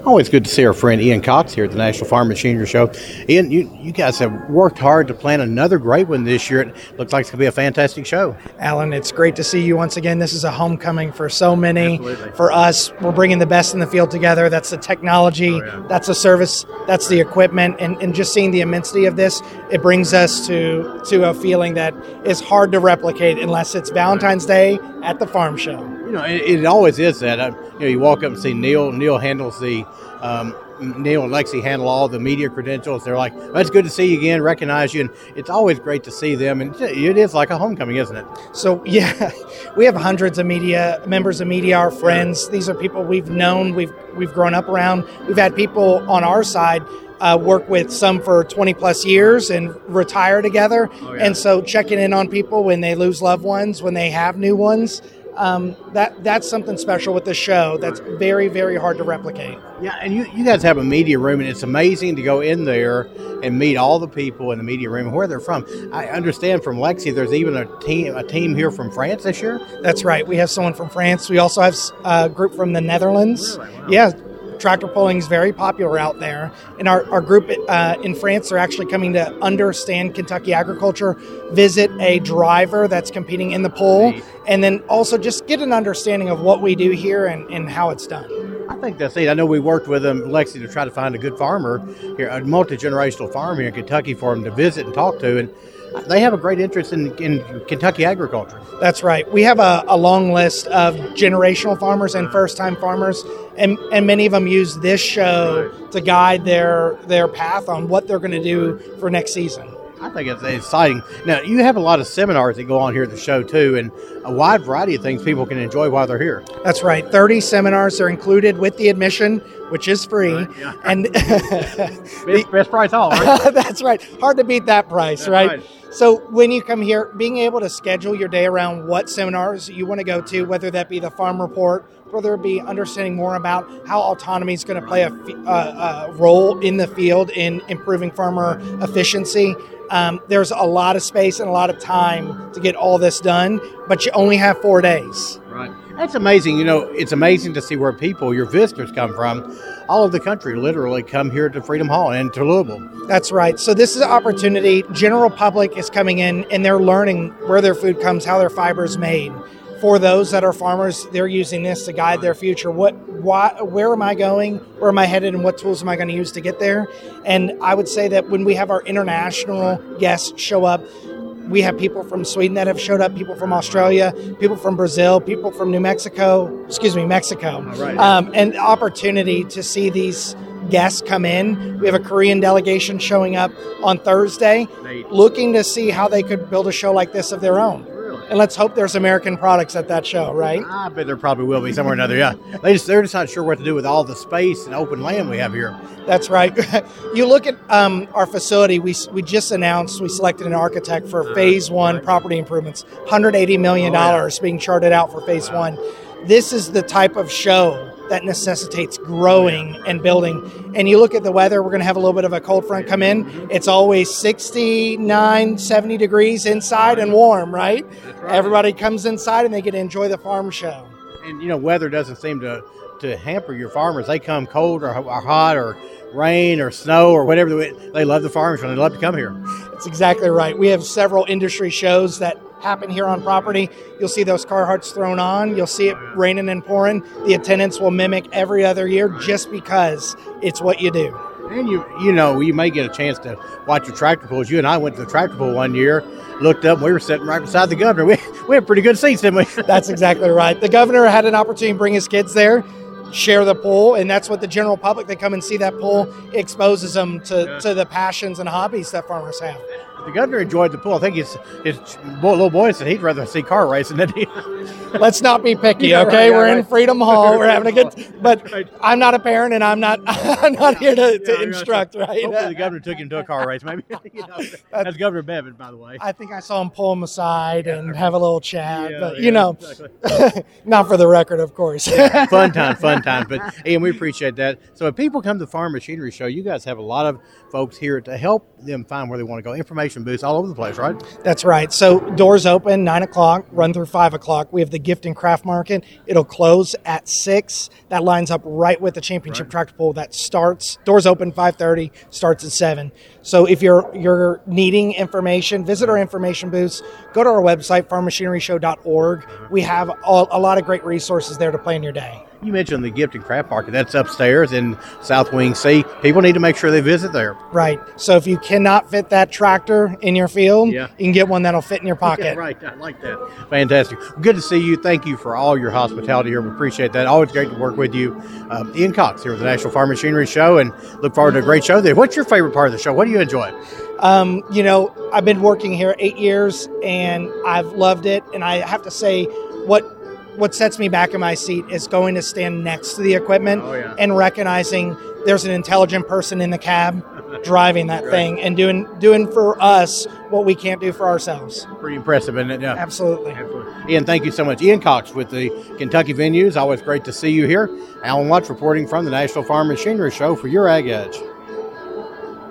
Always good to see our friend Ian Cox here at the National Farm Machinery Show. Ian, you guys have worked hard to plan another great one this year. It looks like it's going to be a fantastic show. Alan, it's great to see you once again. This is a homecoming for so many. Absolutely. For us, we're bringing the best in the field together. That's the technology, that's the service, that's the equipment, and just seeing the immensity of this, it brings us to a feeling that is hard to replicate unless it's Valentine's Day at the farm show. You know, it always is that. You walk up and see Neil. Neil handles the Neil and Lexi handle all the media credentials. They're like, well, it's good to see you again, recognize you, and it's always great to see them. And it is like a homecoming, isn't it? So, yeah, we have hundreds of members of media, our friends. These are people we've known, we've grown up around. We've had people on our side work with some for 20 plus years and retire together. And so checking in on people when they lose loved ones, when they have new ones, that's something special with the show that's very, very hard to replicate. Yeah, and you guys have a media room, and it's amazing to go in there and meet all the people in the media room and where they're from. I understand from Lexi there's even a team here from France this year? That's right. We have someone from France. We also have a group from the Netherlands. Really? Wow. Yeah. Tractor pulling is very popular out there. And our group in France are actually coming to understand Kentucky agriculture, visit a driver that's competing in the pull, and then also just get an understanding of what we do here and how it's done. I think that's it. I know we worked with them, Lexi, to try to find a good farmer here, a multi-generational farm here in Kentucky for them to visit and talk to, and they have a great interest in Kentucky agriculture. That's right. We have a long list of generational farmers and first-time farmers, and many of them use this show to guide their path on what they're going to do for next season. I think it's exciting. Now, you have a lot of seminars that go on here at the show, too, and a wide variety of things people can enjoy while they're here. That's right. 30 seminars are included with the admission, which is free. Right, yeah. And best price all, right? That's right. Hard to beat that price, right? So when you come here, being able to schedule your day around what seminars you want to go to, whether that be the Farm Report, whether it be understanding more about how autonomy is going to play a role in the field in improving farmer efficiency. There's a lot of space and a lot of time to get all this done, but you only have 4 days. Right. That's amazing. You know, it's amazing to see where people, your visitors, come from. All of the country literally come here to Freedom Hall and to Louisville. That's right. So this is an opportunity. General public is coming in and they're learning where their food comes, how their fiber is made. For those that are farmers, they're using this to guide their future. Where am I going? Where am I headed? And what tools am I going to use to get there? And I would say that when we have our international guests show up, we have people from Sweden that have showed up, people from Australia, people from Brazil, people from Mexico. Right. And the opportunity to see these guests come in. We have a Korean delegation showing up on Thursday, looking to see how they could build a show like this of their own. And let's hope there's American products at that show, right? I bet there probably will be somewhere or another, yeah. They're just not sure what to do with all the space and open land we have here. That's right. You look at our facility, we just announced we selected an architect for Phase 1 property improvements, $180 million being charted out for Phase 1. This is the type of show that necessitates growing and building. And you look at the weather, we're going to have a little bit of a cold front come in. It's always 69, 70 degrees inside and warm, right? That's right. Everybody comes inside and they get to enjoy the farm show. And, you know, weather doesn't seem to hamper your farmers. They come cold or hot or rain or snow or whatever. They love the farm show and they love to come here. That's exactly right. We have several industry shows that happen here on property. You'll see those Carhartts thrown on. You'll see it raining and pouring. The attendance will mimic every other year just because it's what you do. And you may get a chance to watch your tractor pulls. You and I went to the tractor pull one year, looked up, and we were sitting right beside the governor. We had pretty good seats, didn't we? That's exactly right. The governor had an opportunity to bring his kids there, share the pull, and that's what the general public, they come and see that pull, exposes them to the passions and hobbies that farmers have. The governor enjoyed the pull. I think his little boy said he'd rather see car racing than he. Let's not be picky, Yeah, okay? right, We're right. in Freedom Hall. We're having a good. But Right. I'm not a parent, and I'm not here to Yeah, instruct, right? Hopefully the governor took him to a car race. Maybe that's Governor Bevin, by the way. I think I saw him pull him aside and have a little chat, Yeah, but yeah, exactly. not for the record, of course. Fun time. But Ian, we appreciate that. So if people come to the Farm Machinery Show, you guys have a lot of folks here to help them find where they want to go. Information information booths all over the place, right? That's right. So doors open 9 o'clock, run through 5 o'clock. We have the gift and craft market. It'll close at 6. That lines up right with the championship tractor pull that starts. Doors open 5:30, starts at 7. So if you're needing information, visit our information booths. Go to our website, farmmachineryshow.org. We have a lot of great resources there to plan your day. You mentioned the gift and craft market. That's upstairs in South Wing C. People need to make sure they visit there. Right. So if you cannot fit that tractor in your field, Yeah. you can get one that'll fit in your pocket. Yeah, right. I like that. Fantastic. Good to see you. Thank you for all your hospitality here. We appreciate that. Always great to work with you. Ian Cox here with the National Farm Machinery Show, and look forward to a great show there. What's your favorite part of the show? What do you enjoy? I've been working here 8 years, and I've loved it. And I have to say, what sets me back in my seat is going to stand next to the equipment and recognizing there's an intelligent person in the cab driving that thing and doing for us what we can't do for ourselves. Pretty impressive, isn't it? Yeah. Absolutely. Ian, thank you so much. Ian Cox with the Kentucky Venues. Always great to see you here. Alan Watts reporting from the National Farm Machinery Show for your Ag Edge.